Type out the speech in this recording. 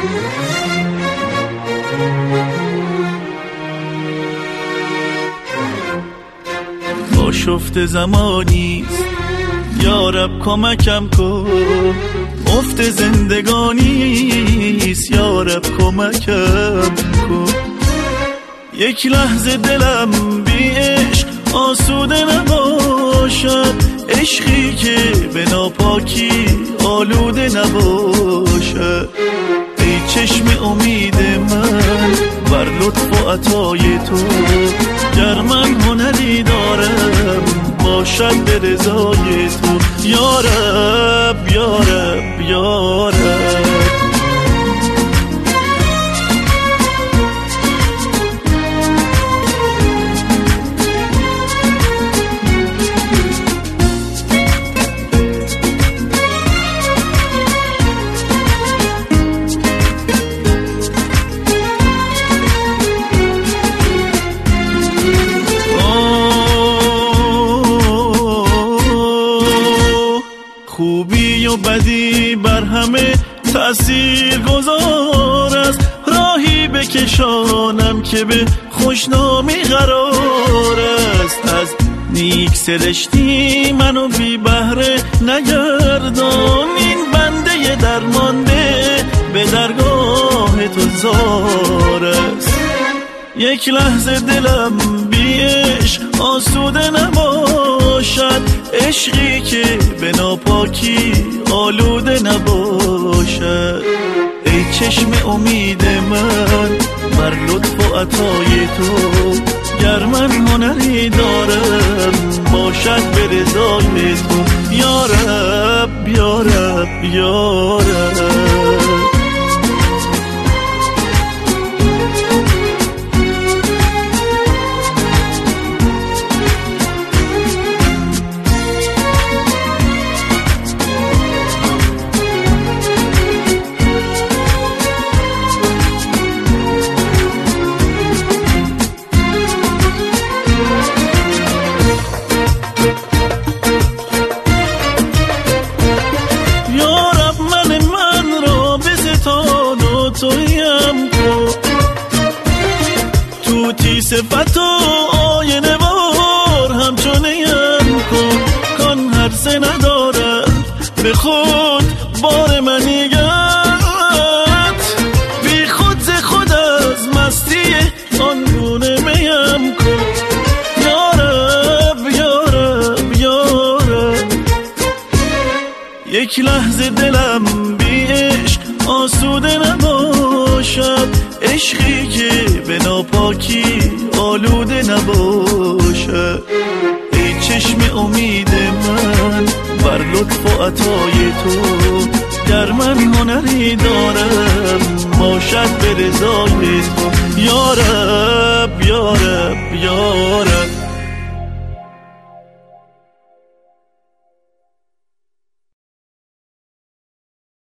آشفت زمانیست یارب کمکم کن، افت زندگانیست یارب کمکم کن. یک لحظه دلم بی عشق آسوده نباشد، عشقی که به ناپاکی آلوده نباشد. ای چشم امید من بر لطف و عطای تو، گر من هنری دارم باشد به رضای تو. یارب یارب یارب خوبی و بدی بر همه تأثیر گذار است، راهی بکشانم که به خوشنامی قرار است. از نیک سرشتی منو بی بهره نگردان، این بنده درمانده به درگاه تو زار است. یک لحظه دلم بی عشق آسوده نباشد، عشقی که به ناپاکی آلوده نباشد. ای چشم امید من بر لطف و عطای تو، گر من هنری دارم باشد به رضای تو. یارب یارب یارب صفت و آینه بار همچونیم کن، کن هر سه ندارد به خود بار منیگت، بی خود ز خود از مستی آن گونه میم کن. یارب یارب یارب یک لحظه دلم بی عشق آسوده نباشد، عشقی که به ناپاکی آلوده نباشد. ای چشم امید من بر لطف و عطای تو، گر من هنری دارم باشد به رضای تو. یارب یارب یارب